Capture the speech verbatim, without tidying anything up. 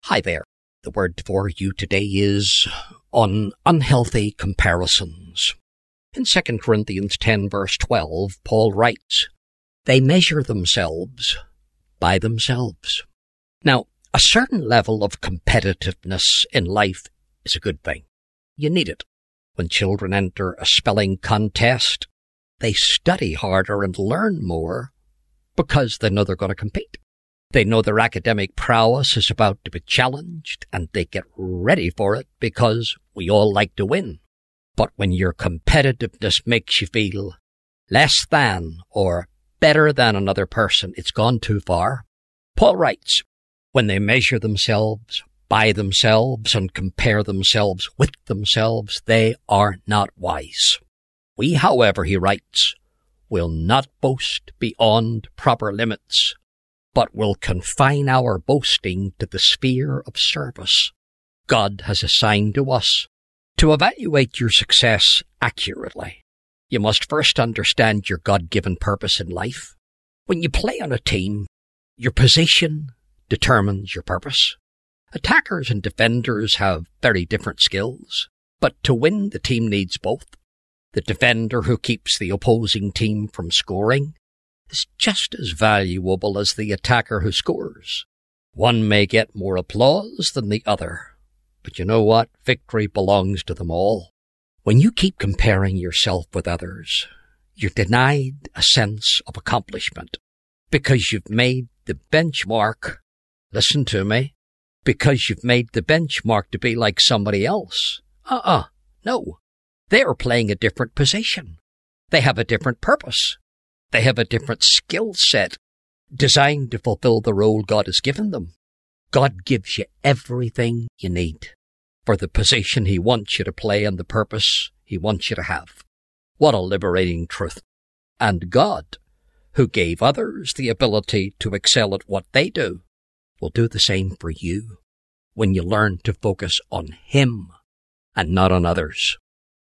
Hi there. The word for you today is on unhealthy comparisons. In Second Corinthians ten, verse twelve, Paul writes, "They measure themselves by themselves." Now, a certain level of competitiveness in life is a good thing. You need it. When children enter a spelling contest, they study harder and learn more because they know they're going to compete. They know their academic prowess is about to be challenged, and they get ready for it because we all like to win. But when your competitiveness makes you feel less than or better than another person, it's gone too far. Paul writes, when they measure themselves by themselves and compare themselves with themselves, they are not wise. We, however, he writes, will not boast beyond proper limits, but will confine our boasting to the sphere of service God has assigned to us. To evaluate your success accurately, you must first understand your God-given purpose in life. When you play on a team, your position determines your purpose. Attackers and defenders have very different skills, but to win, the team needs both. The defender who keeps the opposing team from scoring is just as valuable as the attacker who scores. One may get more applause than the other, but you know what? Victory belongs to them all. When you keep comparing yourself with others, you're denied a sense of accomplishment because you've made the benchmark, listen to me, because you've made the benchmark to be like somebody else. Uh-uh, no. They are playing a different position. They have a different purpose. They have a different skill set designed to fulfill the role God has given them. God gives you everything you need for the position He wants you to play and the purpose He wants you to have. What a liberating truth. And God, who gave others the ability to excel at what they do, will do the same for you when you learn to focus on Him and not on others.